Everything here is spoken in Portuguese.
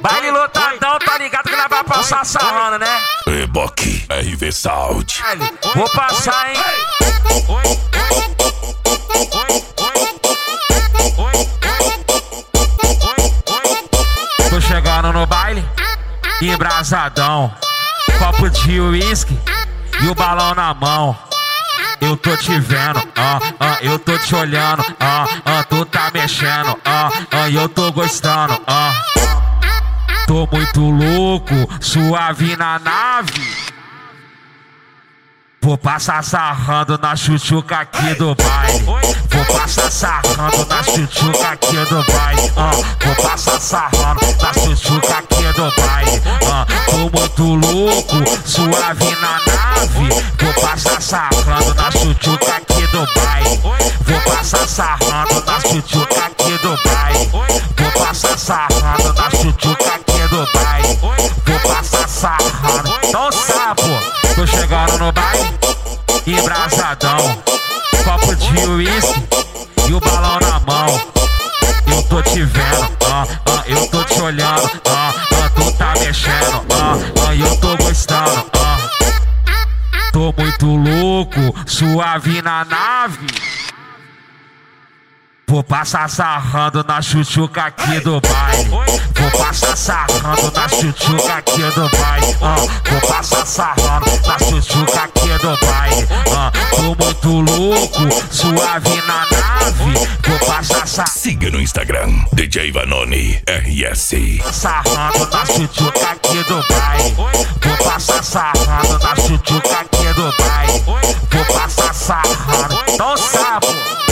Baile lotadão, tá ligado que nós vai passar sarrando, né? Reboque, RV Saúde. Vou passar, hein? Tô chegando no baile, embrasadão, copo de uísque e o balão na mão. Eu tô te vendo, eu tô te olhando, tu tá mexendo, e eu tô gostando, Tô muito louco, suave na nave. Vou passar sarrando na chuchuca aqui do baile. Vou passar sarrando na chuchuca aqui do baile. Vou passar sarrando na chuchuca aqui do baile. Tô muito louco, suave na nave. Vou passar sarrando na chuchuca aqui do baile. Vou passar sarrando na chuchuca aqui do baile. Vou passar sarrando na chuchuca aqui do baile. Vou passar sarrando. Não sapo, tô chegando no baile, embrasadão, copo de uísque e o balão na mão. Eu tô te vendo, eu tô te olhando, tu tá mexendo, e eu tô gostando, Tô muito louco, suave na nave. Vou passar sarrando na chuchuca aqui do baile. Vou passar sarrando na chuchuca aqui do baile. Vou passar sarrando na chuchuca aqui do baile. Tô muito louco, suave na nave. Vou passar sarrando. Siga no Instagram, DJ Vanoni RS. Sarrando na chuchuca aqui do baile. Vou passar sarrando na chuchuca aqui do baile. Vou passar sarrando. Não sapo.